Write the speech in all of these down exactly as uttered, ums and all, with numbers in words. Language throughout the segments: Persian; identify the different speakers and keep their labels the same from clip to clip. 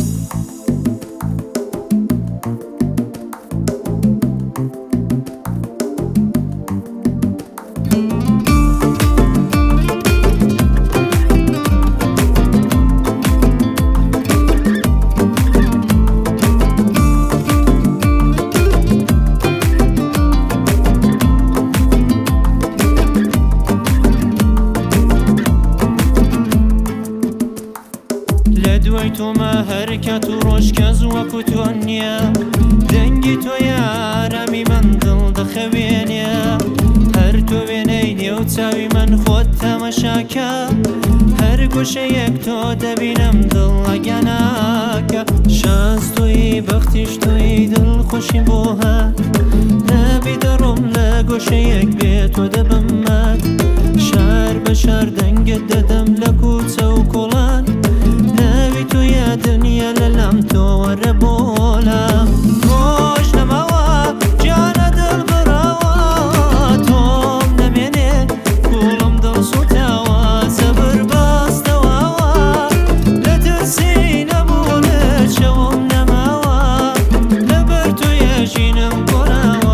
Speaker 1: دوای تۆمە هەرکات و ڕۆژکەز وەکو تۆ نییە دەنگی تۆ یارەمی من دڵ دەخەوێنێ هەر تۆ وێنەی نێو چاوی من خۆت تەمەشاکە هەر گۆشەیەک تۆ دەبینم دڵ ئەگەناکە شانس تۆی بەختیش تۆی دڵخۆشیم بۆ هات نەبی دەڕۆم لە گۆشەیەک بێ تۆ دەبمات شار بە شار دەنگت دەدەم لە کوچە و کۆڵان ناوی تو یا دنیا لەلام تۆ وەرە بۆلام ڕۆژ نەماوە جانە دڵ بڕاوە تۆم نەمێنێ کوڵم دڵ سوتاوە سەبر باستەواوە لە ترسی نەبوو لە شەوم نەماوە لەبەر تۆ یەژینم گۆراوە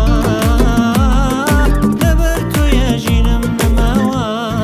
Speaker 1: لەبەر تۆ یەژینم نەماوە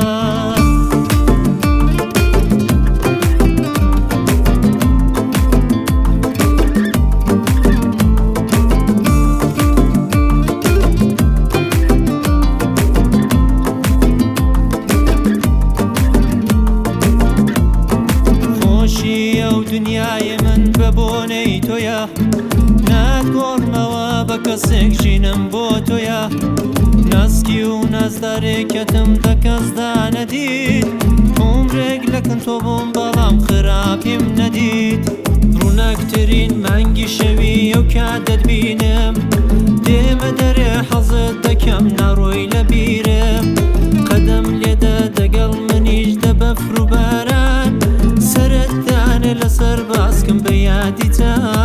Speaker 1: دنیای من بە بۆنەی تۆیە ناتگۆڕمەوە بە کەسێک ژینم بۆ تۆیە ناسکی و نازدارێکەتم دە کەسدا نەدیت عومرێک لەکن تۆ بووم بەڵام خراپیم نەدیت ڕووناکترین مانگی شەوی ئەو کات دەتبینم دێمە دەرێ حەزت دەکەم ناڕۆی لە بیرم قەدەم لێدە دەگەڵ منیش دە بەفر و باران سەرت دانێ لەسەر باسکم بە یادی تا